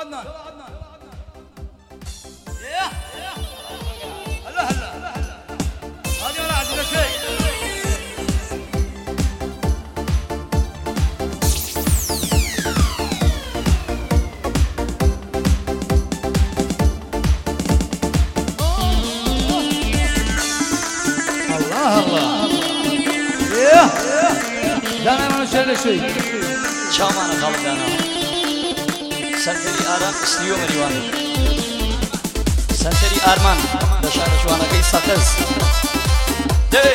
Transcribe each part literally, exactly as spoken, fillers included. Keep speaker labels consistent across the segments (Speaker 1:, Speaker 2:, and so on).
Speaker 1: عدنان هلا هلا هذه ولا عندنا شيء. الله الله ياه دانا ما نشيل شيء
Speaker 2: شامان خالد دانا سنتري آرام استيو مريوان سنتري آرمان بشار جوانا كي ساتز دي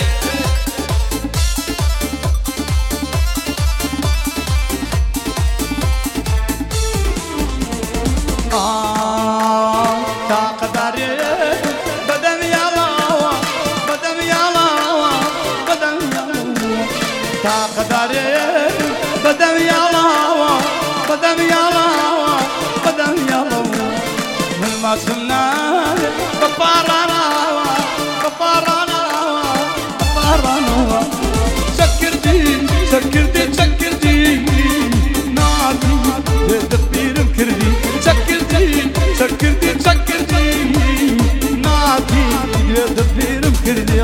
Speaker 1: آه تقدري بدم يا الله بدم يا الله بدم يا الله تقدري بدم يا الله بدم يا الله بدم يا الله من ما سمنا بفارنا بفارنا بفارنا سكرتي سكرتي سكرتي نادي تدبير كردي سكرتي سكرتي سكرتي نادي تدبير كردي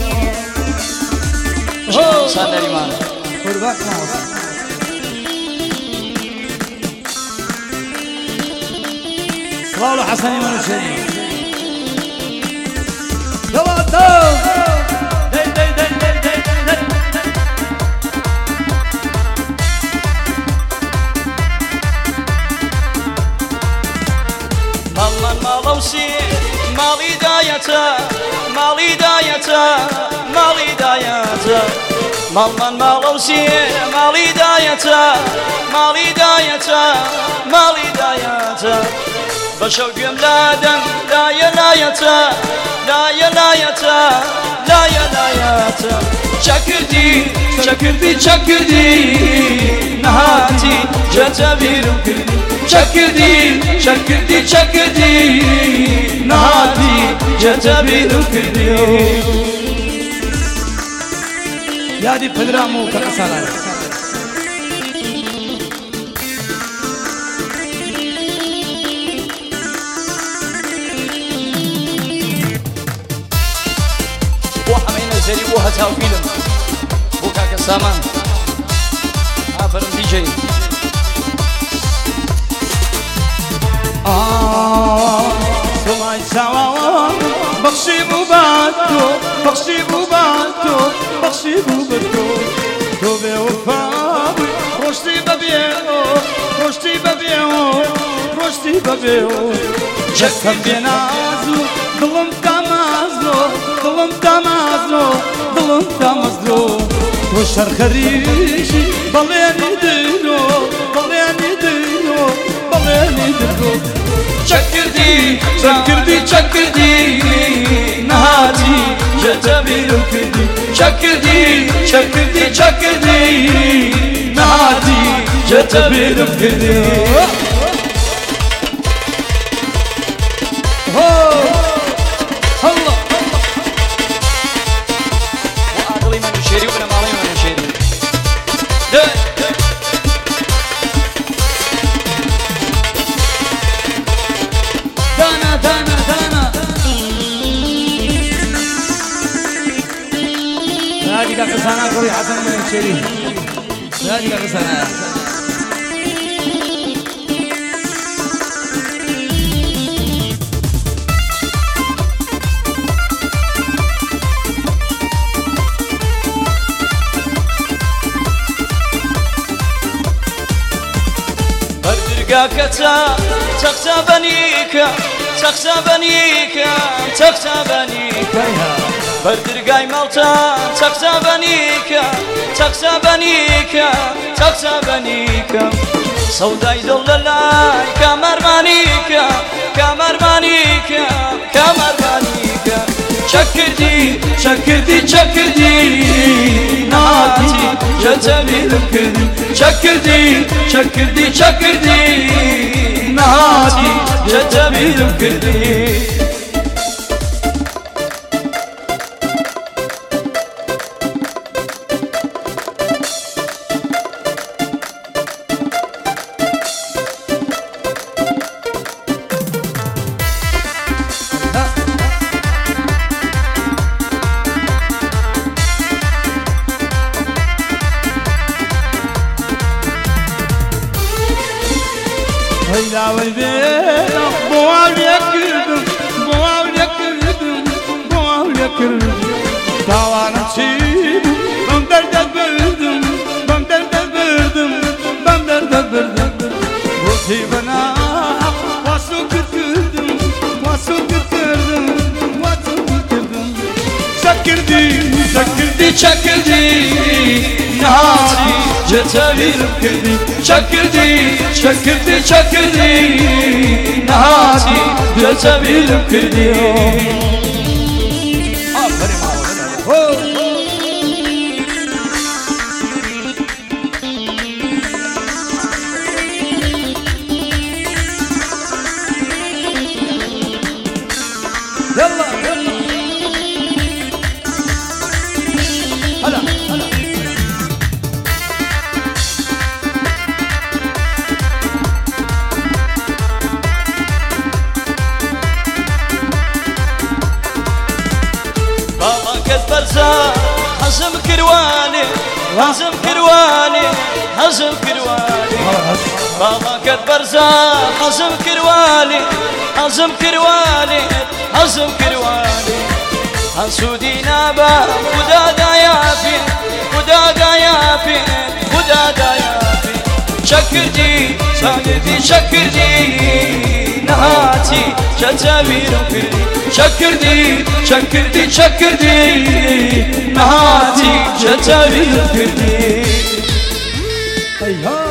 Speaker 2: هو سنتري مان
Speaker 1: قربك ناس صلوا حسن من الشريف يلا تو دي دي دي دي دي دي
Speaker 2: مالا مالوسي مالي دايتا مالي دايتا مالي دايتا مالا مالوسي مالي دايتا مالي دايتا مالي دايتا بشوق ملادن لا يا لا يتا لا يا لا يتا لا يا لا يتا شكردي شكردي شكردي نهاتي جتبير كردي شكردي شكردي شكردي نهاتي جتبير كردي
Speaker 1: يا دي بدرامو كرسالة
Speaker 2: زري بوها تاو فيلم بوكا كسامان عفرم دي جي
Speaker 1: آه سمعي سوا بخشي بوباتو بخشي بوباتو بخشي بوباتو تو بوفا روشتي ببيو روشتي ببيو روشتي ببيو جسم بينازو ظلم تمازلو ظلم تمازلو ظلم تمازلو وشر خريجي بلياني دينو بلياني دينو بلياني دينو
Speaker 2: شكردي
Speaker 1: شكردي شكردي
Speaker 2: نهاتي جتبير كردي شكردي شكردي شكردي نهاتي جتبير كردي
Speaker 1: دانا دانا دانا هذه كقصانا كوري حسن من الشريف هذه كقصانا
Speaker 2: كتا تخسى بنيك تخسى بنيك تخسى بنيك بردرقاي مالتا تخسى بنيك تخسى بنيك تخسى بنيك سوداي دلالاي كمرمانيك كمرمانيك كمرمانيك شكردي شكردي شكردي ناتي جتبي ذكرني شكردي شكردي شكردي ناتي جتبي ذكرني
Speaker 1: هيدا ويبينا بوال يكردم بوال يكردم بوال يكردم داوانا تشيبو بم درد بردم بم درد بردم بم درد بردم روحي بنا واسو كردم واسو كردم واسو كردم شكردي شكردي شكردي نهاري جتابيرم كردي شكردي شكردي شكردي نهاري جتابيرم كردي يلا يلا هلا هلا
Speaker 2: بابا كتبرزا حزم كرواني حزم كرواني حزم كرواني بابا كتبرزا حزم كرواني حزم كرواني حزم كرواني حسودي نابا خدا دايافي خدا دايافي خدا دايافي شكردي شكردي شكردي نهاتي شتابير كردي شكردي شكردي شكردي نهاتي شتابير كردي